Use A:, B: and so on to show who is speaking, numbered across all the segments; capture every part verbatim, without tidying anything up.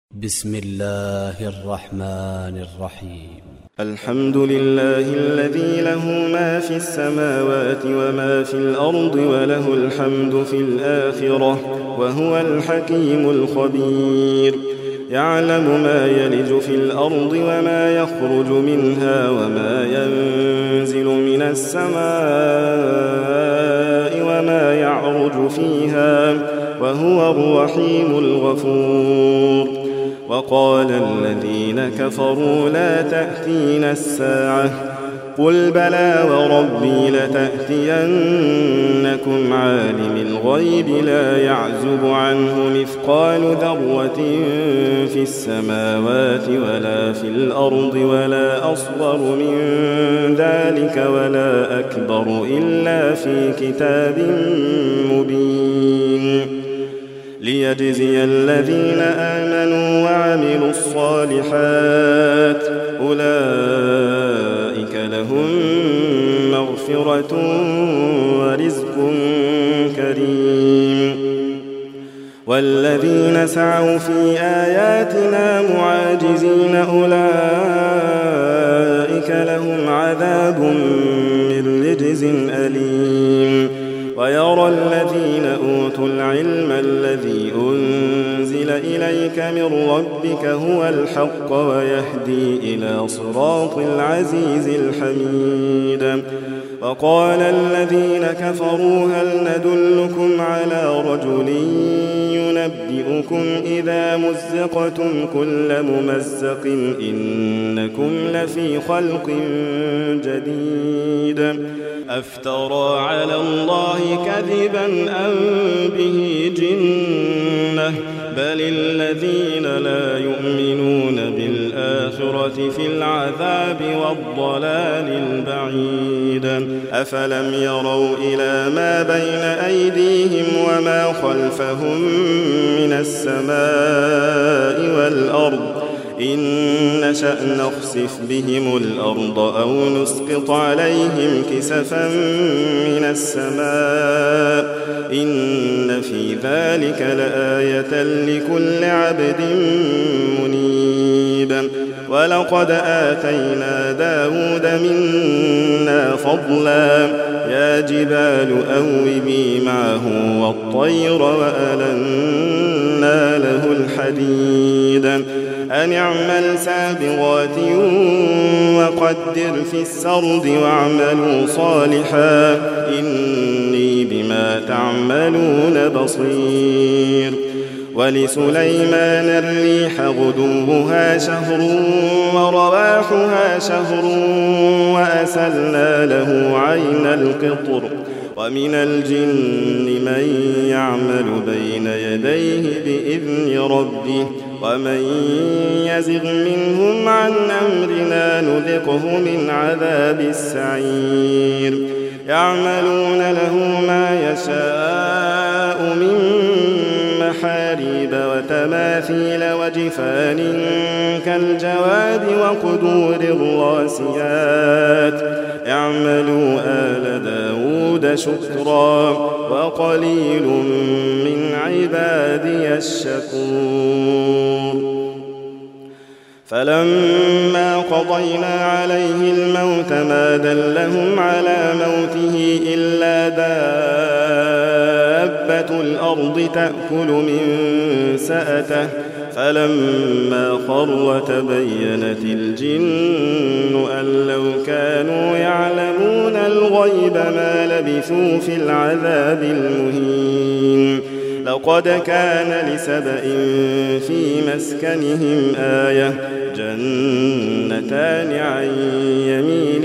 A: بسم الله الرحمن الرحيم.
B: الحمد لله الذي له ما في السماوات وما في الأرض وله الحمد في الآخرة وهو الحكيم الخبير. يعلم ما يلج في الأرض وما يخرج منها وما ينزل من السماء وما يعرج فيها وهو الرحيم الغفور. وقال الذين كفروا لا تأتينا الساعة قل بلى وربي لتأتينكم عالم الغيب لا يعزب عنه مثقال ذرة في السماوات ولا في الأرض ولا أصغر من ذلك ولا أكبر إلا في كتاب مبين ليجزي الذين آمنوا وعملوا الصالحات أولئك لهم مغفرة ورزق كريم. والذين سعوا في آياتنا معاجزين أولئك لهم عذاب من رجز أليم. ويرى الذين أوتوا العلم الذي أنزل إليك من ربك هو الحق ويهدي إلى صراط العزيز الحميد. وقال الذين كفروا هل ندلكم على رجل ينبئكم إذا مزقتم كل ممزق إنكم لفي خلق جديد أفترى على الله كذبا أم به جنة بل الذين لا يؤمنون بالآخرة في العذاب والضلال البعيد. أفلم يروا إلى ما بين أيديهم وما خلفهم من السماء والأرض إن نشأ نخسف بهم الأرض أو نسقط عليهم كسفا من السماء إن في ذلك لآية لكل عبد منيب. ولقد آتينا داود منا فضلا يا جبال أوبي معه والطير وألنا له الحديد أن اعمل سابغات وقدر في السرد واعملوا صالحا إني بما تعملون بصير. ولسليمان الريح غدوها شهر ورواحها شهر وأسلنا له عين القطر ومن الجن من يعمل بين يديه بإذن ربه ومن يزغ منهم عن أمرنا نذقه من عذاب السعير. يعملون له ما يشاء من محاريب وتماثيل وجفان كالجواب وقدور الراسيات اعملوا آل داود شكرا وقليل من عبادي الشكور. فلما قضينا عليه الموت ما دلهم على موته إلا دابة الأرض تأكل من سأته فلما خر تبينت الجن أن لو كانوا يعلمون الغيب ما لبثوا في العذاب المهين. لقد كان لسبإ في مسكنهم آية جنتان عن يمين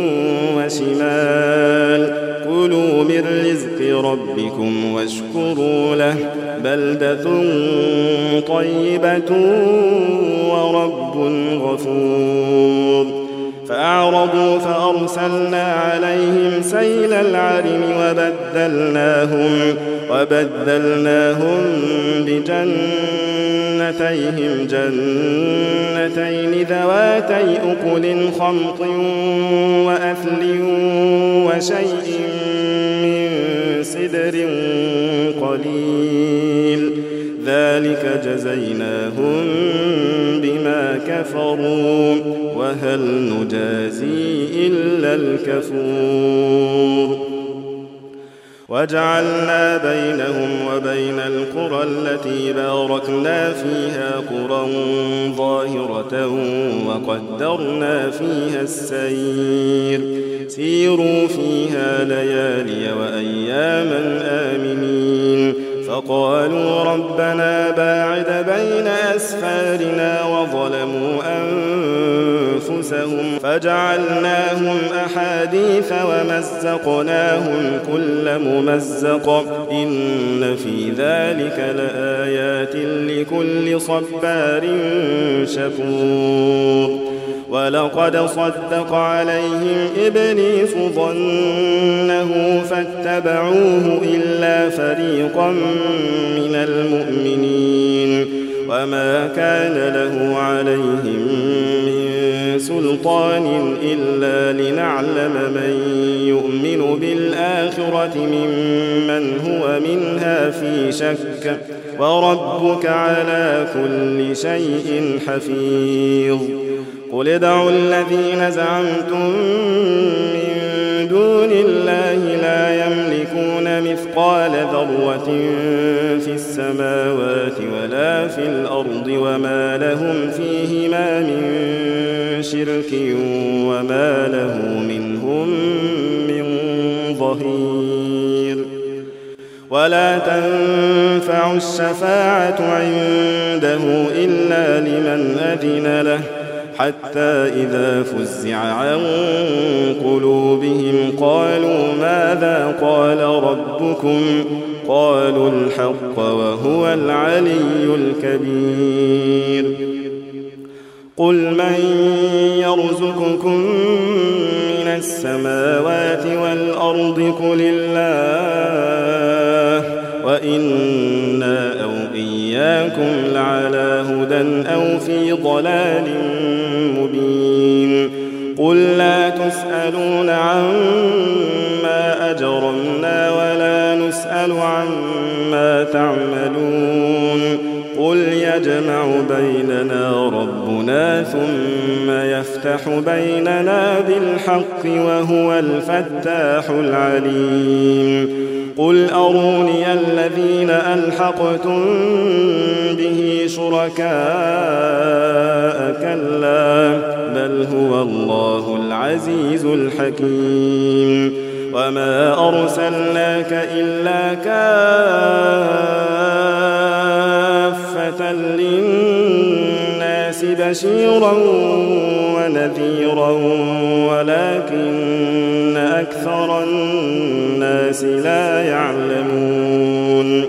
B: وشمال كلوا من رزق ربكم واشكروا له بلدة طيبة ورب غفور. فأعرضوا فأرسلنا عليهم سيل العرم وبدلناهم وبدلناهم بجنتيهم جنتين ذواتي أكل خمط وأثل وشيء من سدر قليل ذلك جزيناهم كفروا وهل نجازي إلا الكفور وجعلنا بينهم وبين القرى التي باركنا فيها قرى ظاهرة وقدرنا فيها السير سيروا فيها ليالي وأياما آمنين فقالوا ربنا باعد بين أسفارنا وظلموا أنفسهم فجعلناهم أحاديث ومزقناهم كل ممزق إن في ذلك لآيات لكل صبار شكور ولقد صدق عليهم إبليس ظنه فاتبعوه إلا فريقا من المؤمنين وما كان له عليهم من سلطان إلا لنعلم من يؤمن بالآخرة ممن هو منها في شك وربك على كل شيء حفيظ قل ادعوا الذين زعمتم من دون الله لا يملكون مثقال ذرة في السماوات ولا في الأرض وما لهم فيهما من شرك وما له منهم من ظهير ولا تنفع الشفاعة عنده إلا لمن أذن له حتى إذا فزع عن قلوبهم قالوا ماذا قال ربكم قالوا الحق وهو العلي الكبير قل من يرزقكم من السماوات والأرض قل الله وإنا أو إياكم لعلى هدى أو في ضلال مبين قل لا تسألون عما أجرمنا ولا نسأل عما تعملون قل يجمع بيننا ربنا ثم يفتح بيننا بالحق وهو الفتاح العليم قل أروني الذين ألحقتم به شركاء كلا بل هو الله العزيز الحكيم وما أرسلناك إلا كافة للناس بشيرا ونذيرا ولكن أكثر الناس لا يعلمون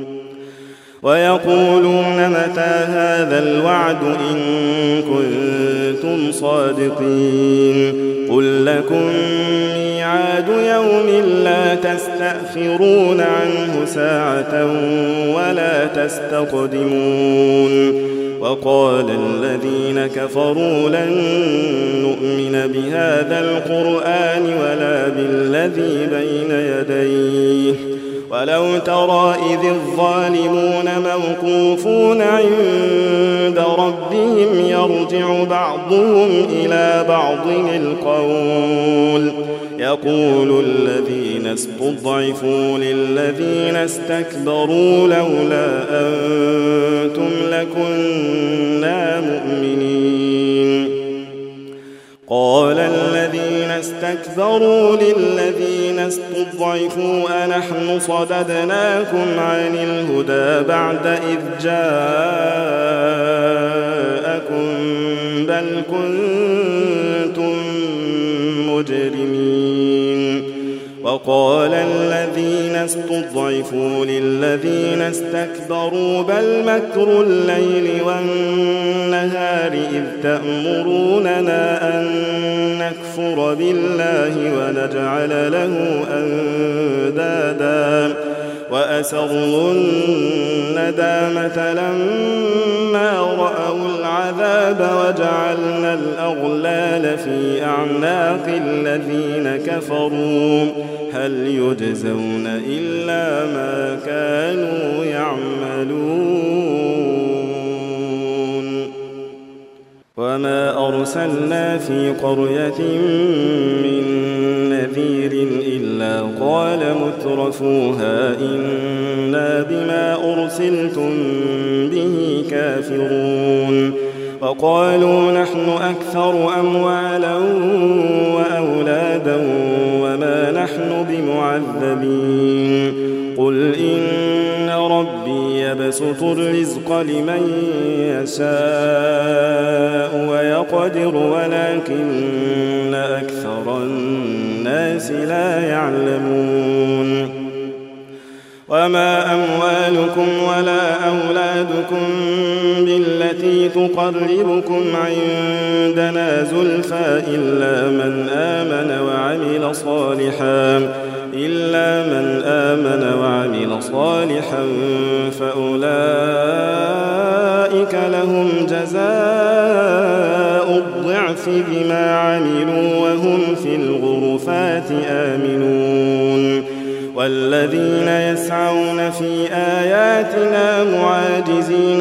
B: ويقولون متى هذا الوعد إن كنتم صادقين قل لكم ميعاد يوم لا تستأخرون عنه ساعة ولا تستقدمون وقال الذين كفروا لن نؤمن بهذا القرآن ولا بالذي بين يديه ولو ترى إذ الظالمون موقوفون عند ربهم يرجع بعضهم إلى بعض القول يقول الذين استضعفوا للذين استكبروا لولا أنتم لكنا مؤمنين قال الذين استكبروا للذين استضعفوا أنحن صددناكم عن الهدى بعد إذ جاءكم بل كنتم مجرمين وقال الذين استضعفوا للذين استكبروا بل مكر الليل والنهار إذ تأمروننا أن نكفر بالله ونجعل له أندادا وأسروا الندامة لما رأوا العذاب وجعلنا الأغلال في أعناق الذين كفروا هل يجزون إلا ما كانوا يعملون. وما أرسلنا في قرية من نذير إلا قال مترفوها إنا بما أرسلتم به كافرون وقالوا نحن أكثر أموالا وأولادا وما نحن بمعذبين قل إن ربي يبسط الرزق لمن يشاء ويقدر ولكن أكثر الناس لا يعلمون وما أموالكم ولا أولادكم بالتي تقربكم عندنا زلفى إلا من آمن وعمل صالحا إلا من آمن وعمل صالحا فأولئك لهم جزاء الضعف بما عملوا وهم في الغرفات آمنون والذين يسعون في آياتنا معاجزين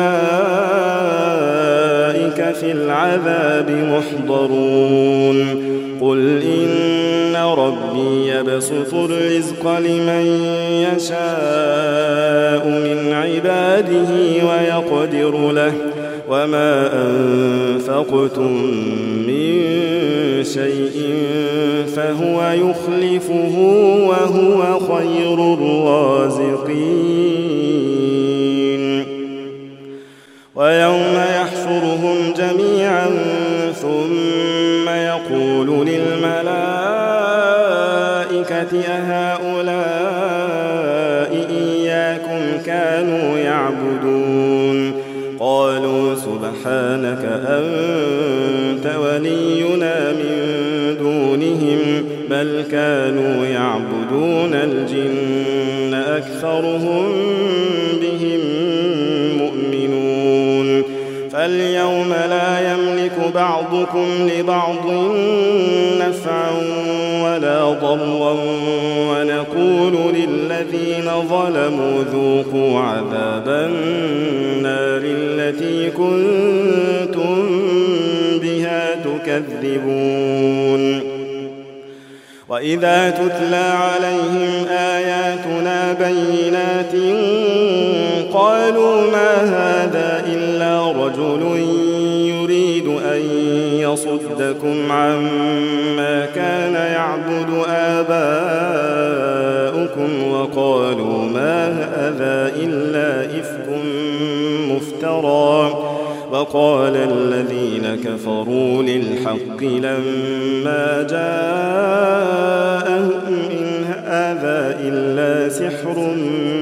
B: أولئك في العذاب محضرون قل إن ربي يبسط الرزق لمن يشاء من عباده ويقدر له وما أنفقتم من شيء فهو يخلفه وهو خير الرازقين ويوم يحشرهم جميعا ثم يقول للملائكة أهؤلاء إياكم كانوا يعبدون قالوا سبحانك أنت ولينا من دونهم بل كانوا يعبدون الجن أكثرهم بهم مؤمنون فاليوم لا يملك بعضكم لبعض نفعا ولا ضرا ونقول للذين ظلموا ذوقوا عذاب النار التي كنتم بها تكذبون وإذا تتلى عليهم آياتنا بينات قالوا ما هذا إلا رجل يريد أن يصدكم عما كان يعبد آباؤكم وقالوا ما هذا إلا إفك مفترى وقال الذين كفروا للحق لما جاءهم إن هذا إلا سحر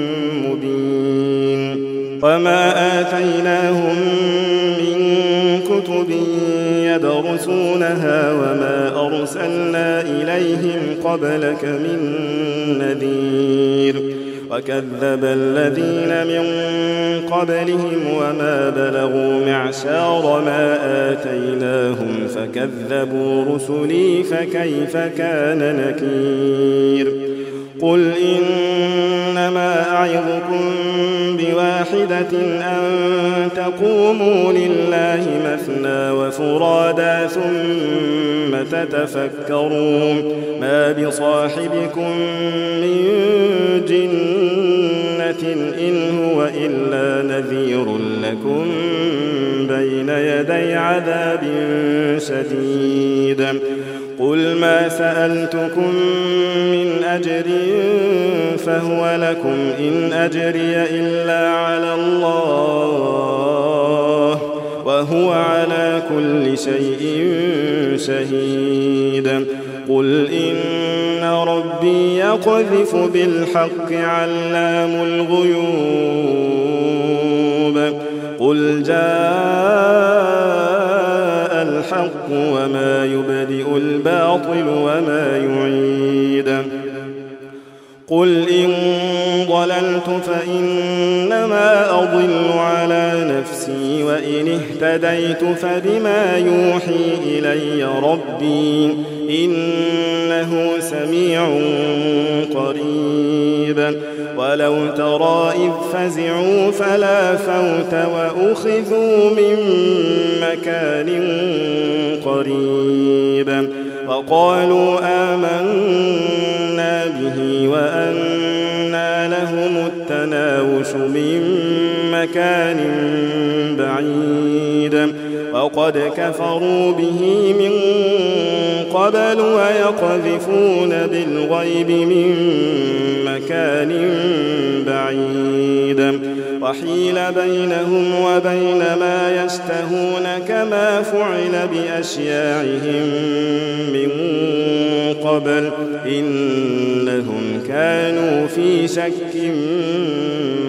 B: مبين وما آتيناهم من كتب يدرسونها وما أرسلنا إليهم قبلك من نذير وكذب الذين من قبلهم وما بلغوا معشار ما آتيناهم فكذبوا رسلي فكيف كان نكير قل إنما أعظكم بواحدة أن تقوموا لله مثنى وفرادا ثم تتفكروا ما بصاحبكم من جنة إن هو إلا نذير لكم بين يدي عذاب شديد قل ما سألتكم من أجر فهو لكم إن أجري إلا على الله وهو على كل شيء شهيد قل إن ربي يقذف بالحق علام الغيوب قل جاء الحق وما يبدئ الباطل وما يعيد قل إن ضللت فإنما أضل على نفسي وإن اهتديت فبما يوحي إلي ربي إنه سميع قريب ولو ترى إذ فزعوا فلا فوت وأخذوا من مكان قريب وقالوا آمنا به وأنى لهم التناوش من مكان بعيد وقد كفروا به من قبل ويقذفون بالغيب من مكان بعيد وحيل بينهم وبين ما يشتهون كما فعل بأشياعهم من قبل إنهم كانوا في شك